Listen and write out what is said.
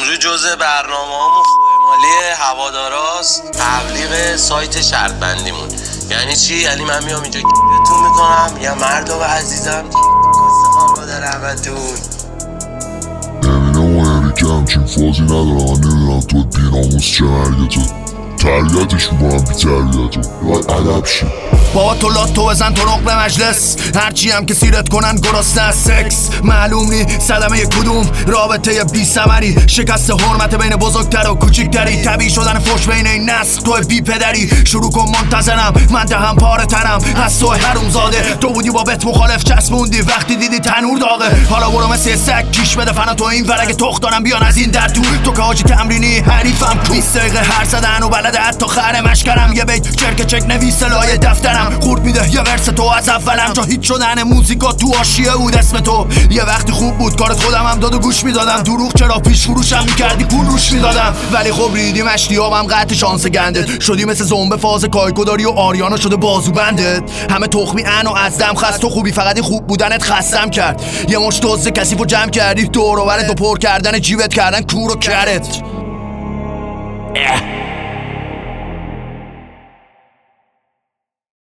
امروز جزء برنامه‌هامون مالی هواداراست، تبلیغ سایت شرط بندیمون. یعنی چی؟ یعنی من میام اینجا گیرتون میکنم یا مردم عزیزم کسخان رو در همتون. امینه و هنریکه همچین فازی ندارم. من نمیدونم تو بیناموس چه مرگه تو تربیتش میکنم بی تربیتو باید ادب شی. بابا تو لاتو بزن تو نقل مجلس، هرچی هم که سیرت کنن گرسنه از سکس. معلوم نی صدمه کدوم رابطه بی ثمری، شکست حرمت بین بزرگتر و کوچیکتری، طبیعی شدن فوش بین این نسل تو بی پدری. شروع کن منتظرم من دهم پاره تنم از تو حروم زاده. تو بودی با بت مخالف چسبوندی وقتی دیدی تنور داغه. حالا برو مثل سگ کیش بده فنا تو این ورق تخت دارم بیان از این در تو که حاجی تمرینی حریفم 20 دقیقه هر زدن و بلده حتی خره مشکرم. یه بیت چک نویس لایه دفترم خورد میده یه ورس تو از اولم. جا هیچ شدن موزیکا تو آشیه بود اسم تو. یه وقتی خوب بود کارت خودم هم داد و گوش میدادم. دروغ چرا پیش فروشم میکردی پول روش میدادم. ولی خب ریدیم اشتیابم قطع شانس گندت. شدی مثل زنبه فاز کایکو داری و آریانا شده بازو بندت. همه تخمی ان و از دم خست. تو خوبی فقط این خوب بودنت خستم کرد. یه مش دزد کثیفو جمع کردی دور و برت و پر کردن جیبت کردن کور و کرت.